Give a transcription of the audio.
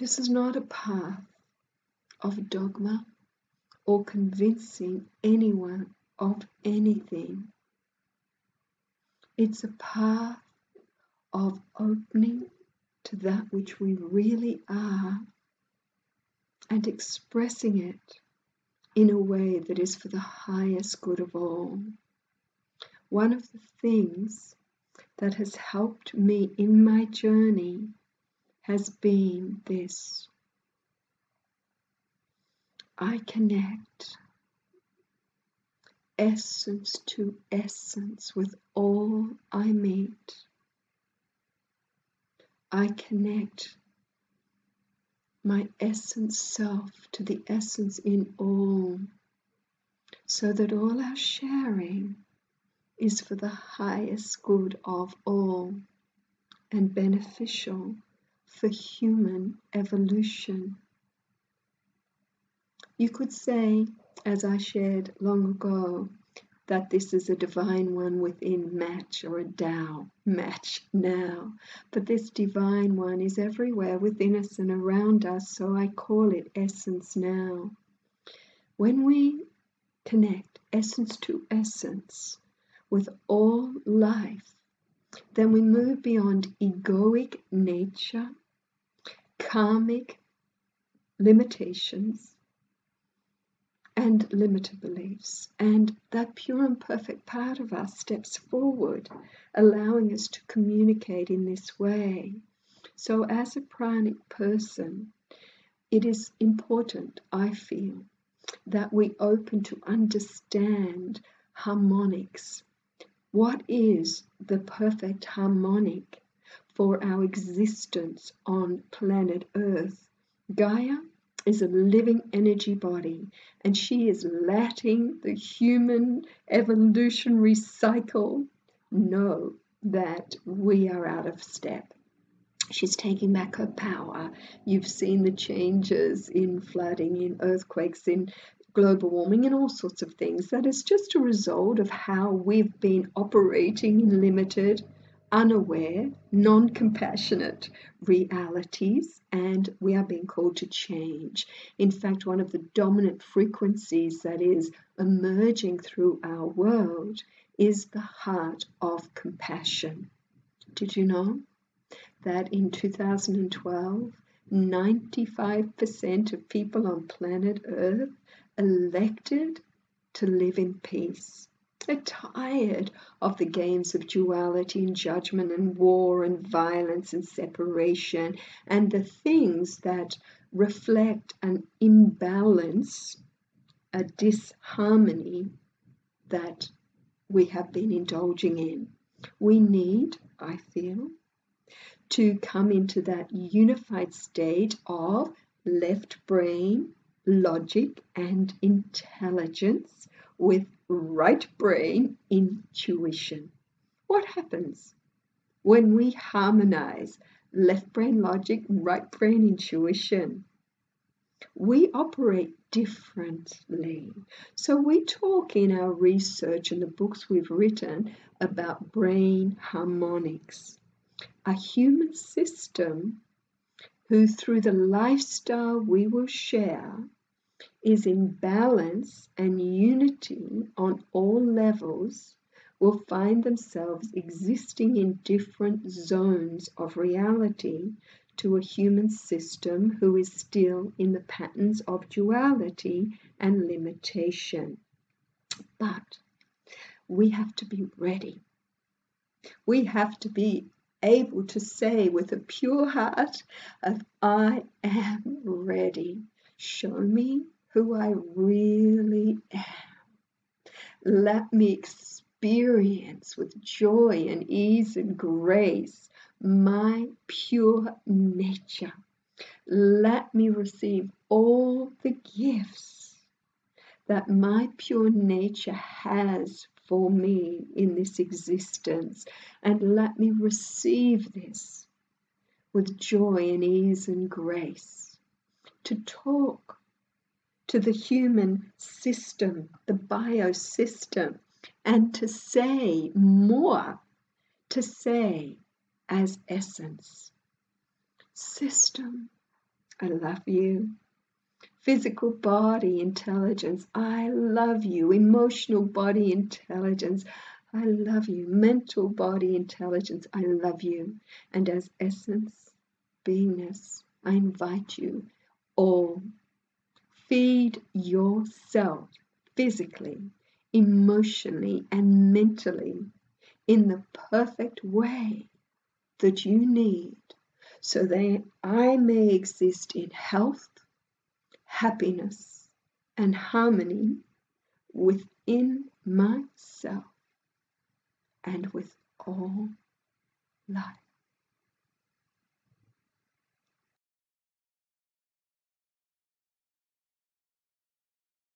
This is not a path of dogma or convincing anyone of anything. It's a path of opening to that which we really are and expressing it in a way that is for the highest good of all. One of the things that has helped me in my journey has been this. I connect essence to essence with all I meet. I connect my essence self to the essence in all, so that all our sharing is for the highest good of all and beneficial for human evolution. You could say, as I shared long ago, that this is a divine one within match, or a Tao, match now. But this divine one is everywhere within us and around us, so I call it essence now. When we connect essence to essence with all life, then we move beyond egoic nature, karmic limitations, and limited beliefs, and that pure and perfect part of us steps forward, allowing us to communicate in this way. So as a pranic person, it is important, I feel, that we open to understand harmonics. What is the perfect harmonic for our existence on planet Earth? Gaia is a living energy body, and she is letting the human evolutionary cycle know that we are out of step. She's taking back her power. You've seen the changes in flooding, in earthquakes, in global warming, and all sorts of things. That is just a result of how we've been operating in limited, unaware, non-compassionate realities, and we are being called to change. In fact, one of the dominant frequencies that is emerging through our world is the heart of compassion. Did you know that in 2012, 95% of people on planet Earth elected to live in peace? They're tired of the games of duality and judgment and war and violence and separation and the things that reflect an imbalance, a disharmony that we have been indulging in. We need, I feel, to come into that unified state of left brain, logic, and intelligence with right brain intuition. What happens when we harmonize left brain logic, right brain intuition? We operate differently. So we talk in our research and the books we've written about brain harmonics. A human system who, through the lifestyle we will share, is in balance and unity on all levels, will find themselves existing in different zones of reality to a human system who is still in the patterns of duality and limitation. But we have to be ready. We have to be able to say with a pure heart of, I am ready. Show me who I really am. Let me experience with joy and ease and grace my pure nature. Let me receive all the gifts that my pure nature has for me in this existence, and let me receive this with joy and ease and grace. To talk to the human system, the biosystem, and to say more, to say as essence. System, I love you. Physical body intelligence, I love you. Emotional body intelligence, I love you. Mental body intelligence, I love you. And as essence, beingness, I invite you all. Feed yourself physically, emotionally, and mentally in the perfect way that you need so that I may exist in health, happiness, and harmony within myself and with all life.